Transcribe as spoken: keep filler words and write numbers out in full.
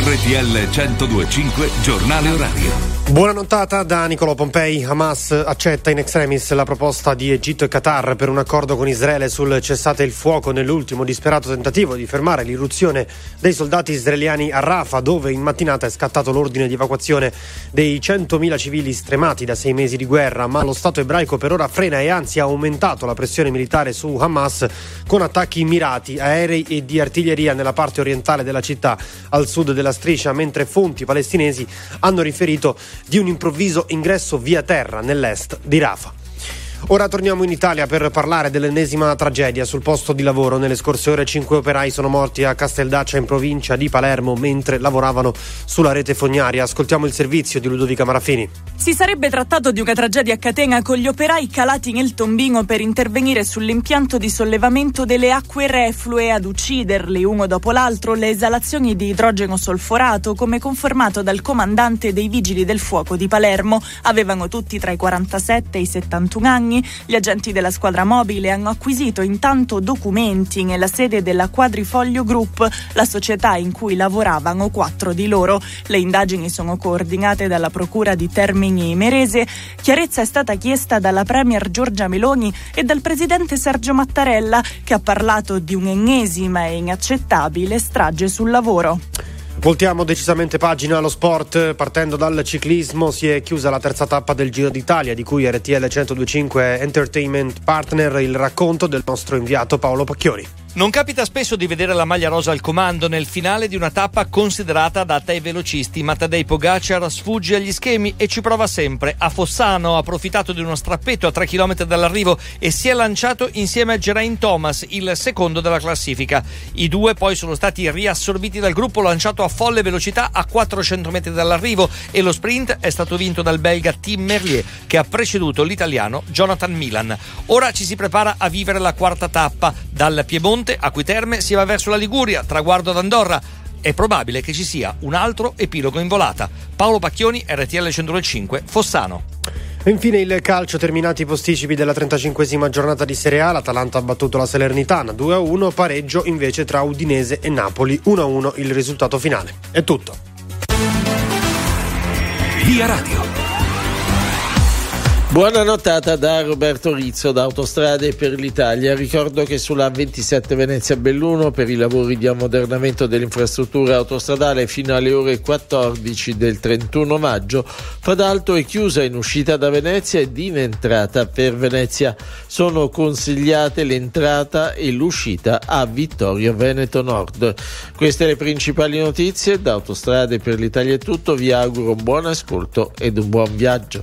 R T L centodue e cinque Giornale Orario. Buona nottata da Nicolò Pompei. Hamas accetta in extremis la proposta di Egitto e Qatar per un accordo con Israele sul cessate il fuoco nell'ultimo disperato tentativo di fermare l'irruzione dei soldati israeliani a Rafah, dove in mattinata è scattato l'ordine di evacuazione dei centomila civili stremati da sei mesi di guerra. Ma lo Stato ebraico per ora frena e anzi ha aumentato la pressione militare su Hamas con attacchi mirati aerei e di artiglieria nella parte orientale della città, al sud della striscia, mentre fonti palestinesi hanno riferito di un improvviso ingresso via terra nell'est di Rafah. Ora torniamo in Italia per parlare dell'ennesima tragedia sul posto di lavoro. Nelle scorse ore cinque operai sono morti a Casteldaccia in provincia di Palermo mentre lavoravano sulla rete fognaria. Ascoltiamo il servizio di Ludovica Marafini. Si sarebbe trattato di una tragedia a catena, con gli operai calati nel tombino per intervenire sull'impianto di sollevamento delle acque reflue. Ad ucciderli uno dopo l'altro le esalazioni di idrogeno solforato, come confermato dal comandante dei Vigili del Fuoco di Palermo. Avevano tutti tra i quarantasette e i settantuno anni. Gli agenti della squadra mobile hanno acquisito intanto documenti nella sede della Quadrifoglio Group, la società in cui lavoravano quattro di loro. Le indagini sono coordinate dalla Procura di Termini Imerese. Chiarezza è stata chiesta dalla Premier Giorgia Meloni e dal Presidente Sergio Mattarella, che ha parlato di un'ennesima e inaccettabile strage sul lavoro. Voltiamo decisamente pagina allo sport. Partendo dal ciclismo, si è chiusa la terza tappa del Giro d'Italia, di cui R T L centodue e cinque Entertainment Partner. Il racconto del nostro inviato Paolo Pacchioni. Non capita spesso di vedere la maglia rosa al comando nel finale di una tappa considerata adatta ai velocisti, ma Tadej Pogacar sfugge agli schemi e ci prova sempre. A Fossano ha approfittato di uno strappetto a tre chilometri dall'arrivo e si è lanciato insieme a Geraint Thomas, il secondo della classifica. I due poi sono stati riassorbiti dal gruppo lanciato a folle velocità a quattrocento metri dall'arrivo, e lo sprint è stato vinto dal belga Tim Merlier, che ha preceduto l'italiano Jonathan Milan. Ora ci si prepara a vivere la quarta tappa. Dal Piemonte a Quiterme si va verso la Liguria, traguardo ad Andorra. È probabile che ci sia un altro epilogo in volata. Paolo Pacchioni, R T L centodue e cinque, Fossano. E infine il calcio, terminati i posticipi della trentacinquesima giornata di Serie A. L'Atalanta ha battuto la Salernitana due a uno, pareggio invece tra Udinese e Napoli uno a uno il risultato finale. È tutto. Via Radio. Buona nottata da Roberto Rizzo da Autostrade per l'Italia. Ricordo che sulla A ventisette Venezia-Belluno, per i lavori di ammodernamento dell'infrastruttura autostradale fino alle ore quattordici del trentuno maggio, Fadalto è chiusa in uscita da Venezia ed in entrata per Venezia. Sono consigliate l'entrata e l'uscita a Vittorio Veneto Nord. Queste le principali notizie. Da Autostrade per l'Italia è tutto. Vi auguro un buon ascolto ed un buon viaggio.